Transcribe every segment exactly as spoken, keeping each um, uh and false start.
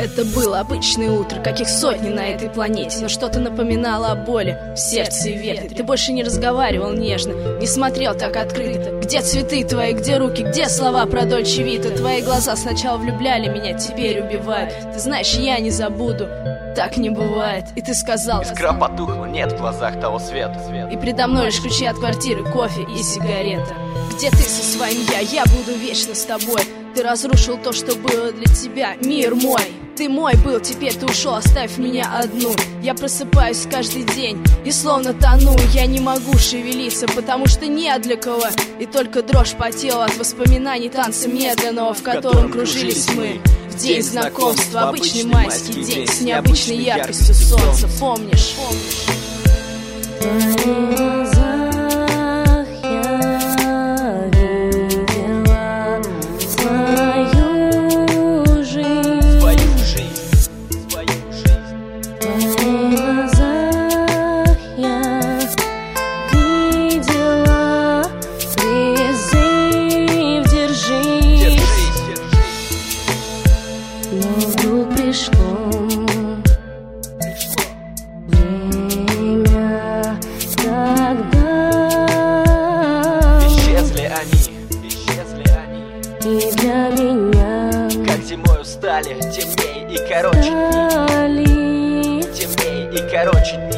Это было обычное утро, каких сотни на этой планете, но что-то напоминало о боли в сердце и ветре. Ты больше не разговаривал нежно, не смотрел так открыто. Где цветы твои, где руки, где слова про Дольче Вита? Твои глаза сначала влюбляли меня, теперь убивают. Ты знаешь, я не забуду, так не бывает. И ты сказал: искра потухла, нет в глазах того света. И предо мной лишь ключи от квартиры, кофе и сигарета. Где ты со своим я? Я буду вечно с тобой. Ты разрушил то, что было для тебя, мир мой. Ты мой был, теперь ты ушел, оставь меня одну. Я просыпаюсь каждый день и словно тону. Я не могу шевелиться, потому что не для кого. И только дрожь по телу от воспоминаний танца медленного, в котором кружились мы. В день знакомства, обычный майский день с необычной яркостью солнца. Помнишь? Но вдруг пришло время, когда исчезли они, исчезли они. И для меня, как зимой устали, темнее и короче дни, темнее и короче дни.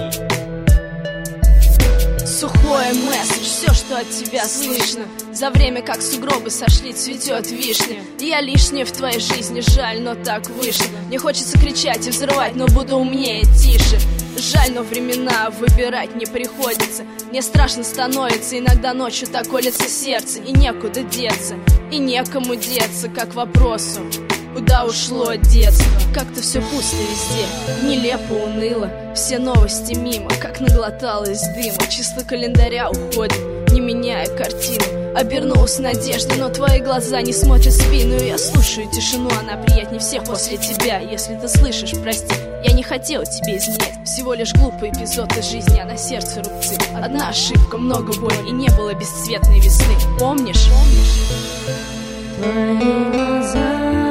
Сухой месседж, все, что от тебя слышно. За время, как сугробы сошли, цветет вишня. И я лишняя в твоей жизни, жаль, но так вышло. Мне хочется кричать и взрывать, но буду умнее, тише. Жаль, но времена выбирать не приходится. Мне страшно становится, иногда ночью так колется сердце. И некуда деться, и некому деться, как вопросу: куда ушло детство? Как-то все пусто везде, нелепо, уныло. Все новости мимо, как наглоталась дыма. Число календаря уходит, не меняя картину. Обернулась надежда, но твои глаза не смотрят в спину. Я слушаю тишину, она приятнее всех после тебя. Если ты слышишь, прости, я не хотела тебе изменять. Всего лишь глупый эпизод из жизни, а на сердце рубцы. Одна ошибка, много боли, и не было бесцветной весны. Помнишь? твои глаза.